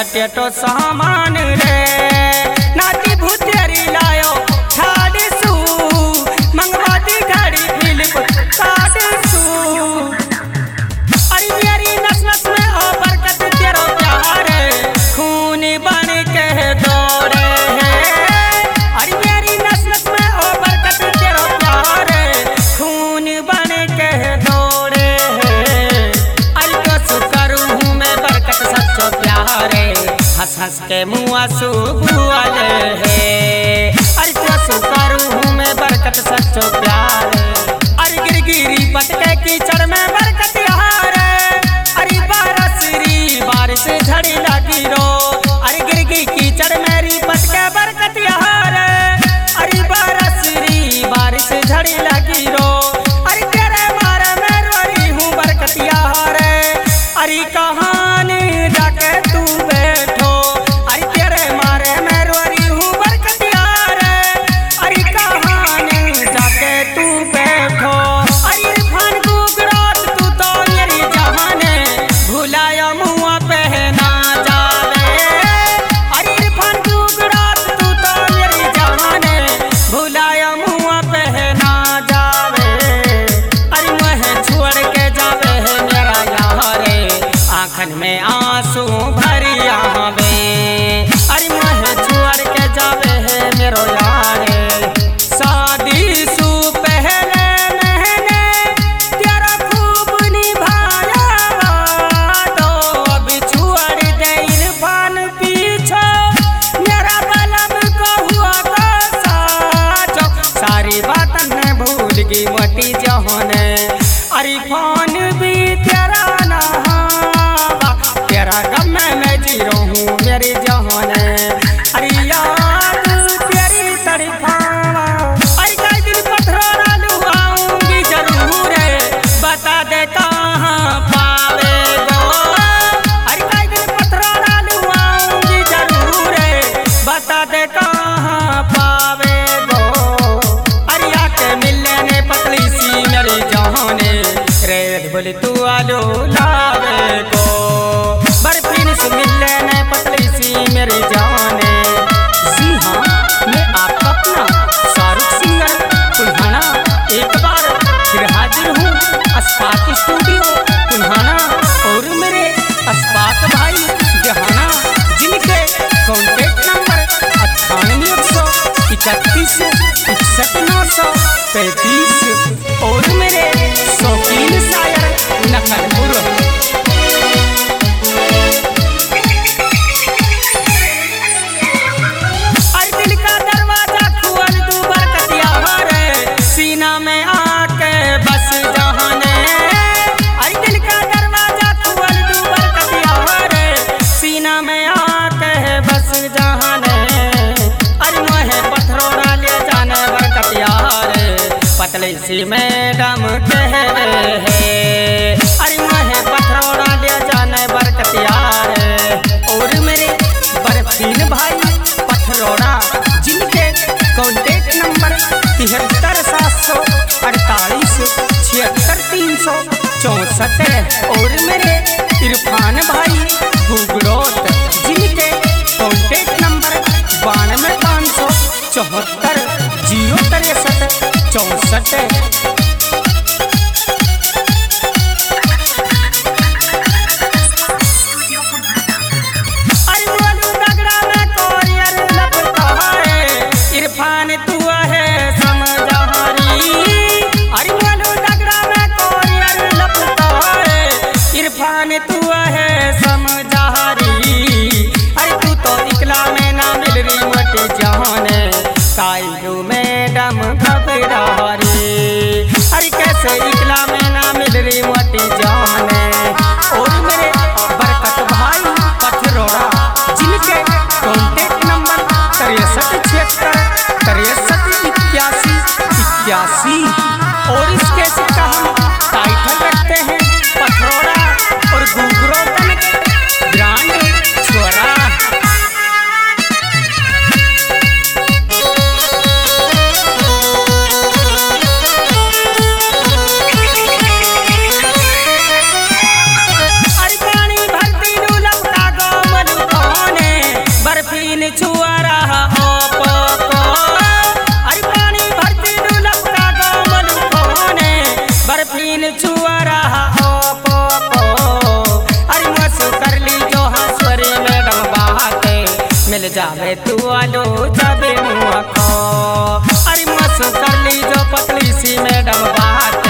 टेटो सामान रे नाती भूतेरी लायो ठाड़ी सू मंगवाती गाड़ी फिलिप काट सू अरे मेरी नस नस में हो बरकत तेरा प्यार खून बन के दौड़े है अरे मेरी नस नस में हो बरकत तेरा प्यार खून बन के दौड़े है अरे कसु करूँ मैं बरकत सच्चो प्यारे हंस हंस के मुआ सुबुआले है अरे कसु करूँ मैं बरकत सच्चो प्यारे अरे गिरगिरी पटके कीचड़ में बरकत हारे अरे बारसरी बारिश झड़ी लगी रो अरे गिरगी कीचड़ मेरी पटके बरकत हारे अरे बारसरी बारिश झड़ी लगी रो अरे तेरे मारे मैं रोई हूँ बरकत हारे अरे कहानी जाके तू बैठो अरे तेरे मारे मैं रोई हूँ बरकत हारे अरे कहानी जाके तू बैठो अरे इरफान गुगरात तू तो मेरी जहाने भुलाया मुआ पहना जावे अरे इरफान गुगरात तू तो मेरी जहाने भुलाया मुआ पहना जावे अरे मैं छोड़ के जावे है मेरा यारे आँखन में आंसू भरी आवे अरे मैं छोड़ के जावे है मेरो यारे शादी सु पहले मैंने तेरा खूब निभाया तो अब छोड़ दे इरफान पीछे मेरा बलम को हुआ साचो सारी बातन ने भूल गई मोटी जहोने अरे फोन भी तेरा नहावा तेरा गम में मैं जी रहूं मेरी जहोने अरे याद तेरी तड़पावा अरे कई दिन पत्थरों लुआऊंगी जरूर बता दे कहाँ पावे गो अरे कई दिन पत्थरों लुआऊंगी जरूर बता दे कहाँ पावे गो अरे आके मिलने ने पतली सी मेरी जहाने रेत बोली तू आलू लावे गो बर्फीन से मिलने ने पतली सी मेरी जाने जी हाँ मैं आपका अपना शाहरुख सिंगर कुल्हाना एक बार फिर हाजिर हूँ अस्पाक स्टूडियो कुल्हाना और मेरे अस्पाक भाई जहाना जिनके कॉन्टेक्ट नंबर 9831319635 और मेरे शौकीन शायर नकलपुर सीना में आके बस जहाने अरे दिल का दरवाजा खोल दू बरकत यारे सीना में आके बस जहाने अरे मोहे पत्थरों ले जाने बरकत यारे पतली सी मैडम कहवे है अरे मोहे पत्थरों ले जाने बरकत यारे और मेरे बर्फीन भाई पत्थरोड़ा जिनके कॉन्टेक्ट नंबर 7348763664 और मेरे इरफान भाई गुगड़ोत जिनके कॉन्टेक्ट नंबर 92 574 063 64 मिल जावे तू आलो जाबे मुआ को। अरे मस कर ली जो पतली सी मैडम बातें।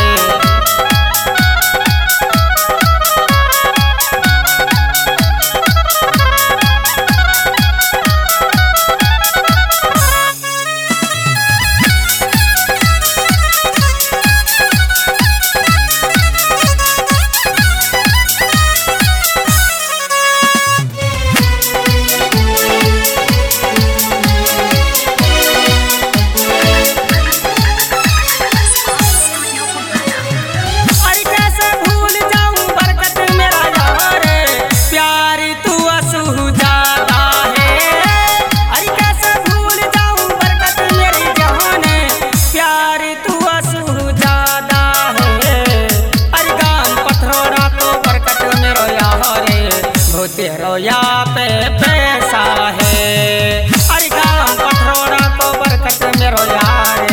तेरो या पे पैसा है। अरे गाँव पथरोड़ा को बरकत मेरो यार।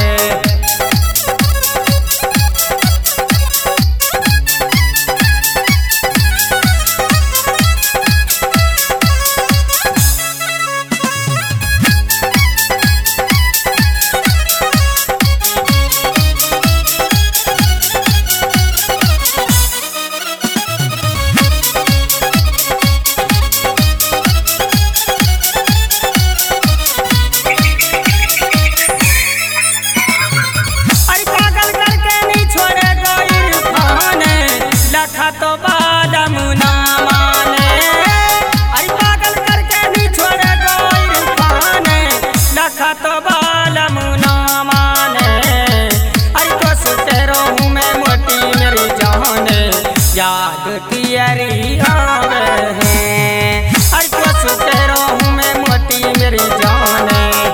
तो बालम ना माने। अरे पागल करके नहीं छोड़े गोइर खाने। लखा तो बालम ना माने। अरे तो सुतेरो हूँ मैं मोटी मेरी जाने। याद तियरी आवे हैं। अरे तो सुतेरो हूँ मैं मोटी मेरी जाने।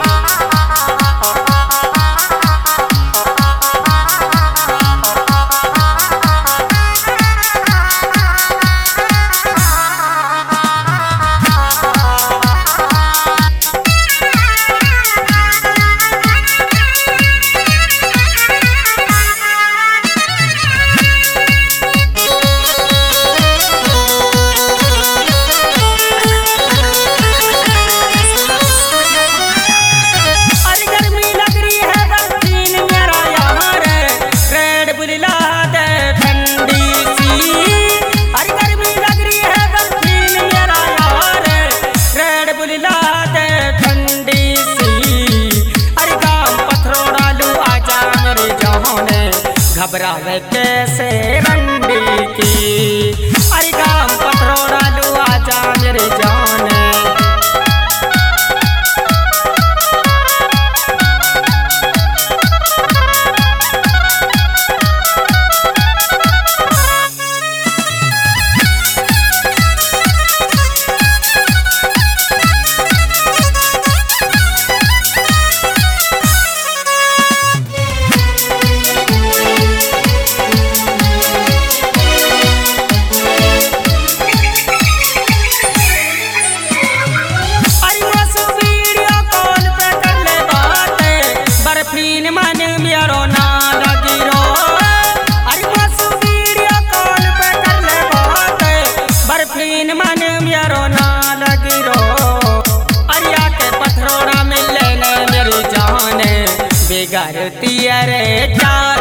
घबरावे कैसे रंडी की। अरे गाँव पथरोड़ा लू आजा मेरे जाने। बिगड़ती अरे